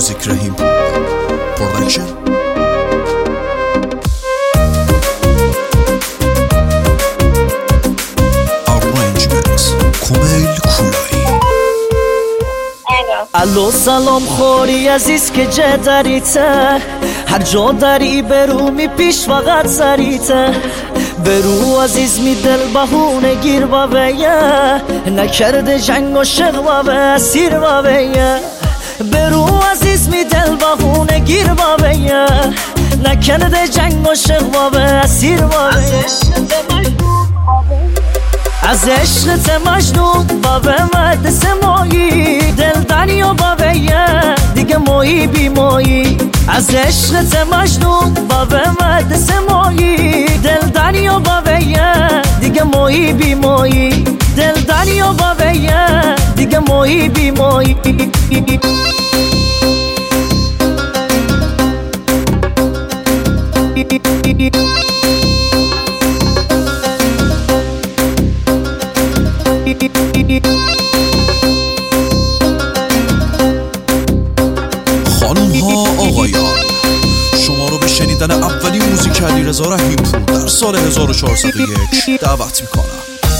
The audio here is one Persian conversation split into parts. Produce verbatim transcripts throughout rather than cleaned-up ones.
Music Rahim Production. Arrangements Kumail Kulai. الو سلام خوری عزیز که جه دریته، هر جا داری برو می پیش فقط سریته. برو عزیز می دل بهونه گیر و بیه، نکرده جنگ و شق و به اسیر و بیه. برو عزیز می دل بهونه گیر و بیه، نکرده جنگ و شق و به اسیر و بیه. از عشقت مجنون با به مدرس مایی، دل دنیا با بیه دیگه مایی بی مایی. از عشقت مجنون با به مدرس مایی، دل دنیا با بیه دیگه مایی بی مایی. دل دنیا با بیه دیگه مایی بی مایی. خانم ها آقایان، شما رو به شنیدن اولین موزیک علیرضا رحیم‌پور در سال هزار و چهارصد و یک دعوت میکنم.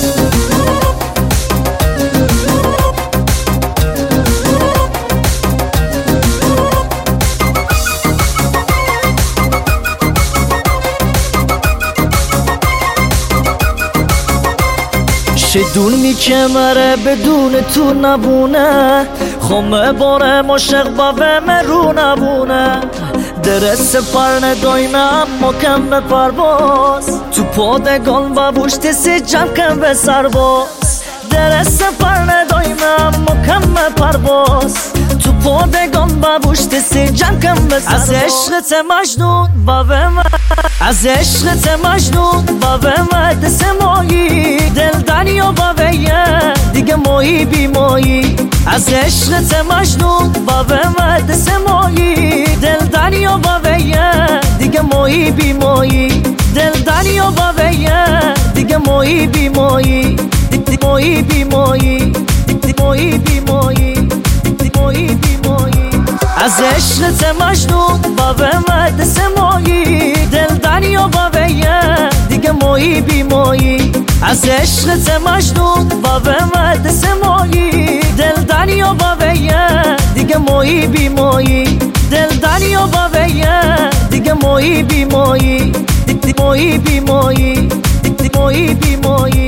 شدونی که مره بدون تو نبونه، خمه باره مشق با به مرو نبونه. درست پرنه داینه اما کم به پرواز، تو پادگان با بوشت سی جمع کم به سرباز. درست پرنه داینه اما کم به پرواز، تو پادگان با بوشت سی جمع کم به سرباز. از عشقت مجنون با به من، از عشقت مجنون با به مدرس مایی، دل دنیا با بیه دیگه مایی بی مایی. از عشقت مجنون با به مدرس مایی، دل دنیا با بیه دیگه مایی بی مایی. دل دنیا با بیه دیگه مایی بی مایی. مایی بی مایی، مایی بی مایی، مایی بی مایی. از عشقت مجنون با به مدرس مایی، دل دنیا با بیه دیگه مایی بی مایی. از عشقت مجنون با به مدرس مایی، دل دنیا با بیه دیگه مایی بی مایی. دل دنیا با بیه دیگه مایی بی مایی. مایی بی مایی، مایی بی مایی.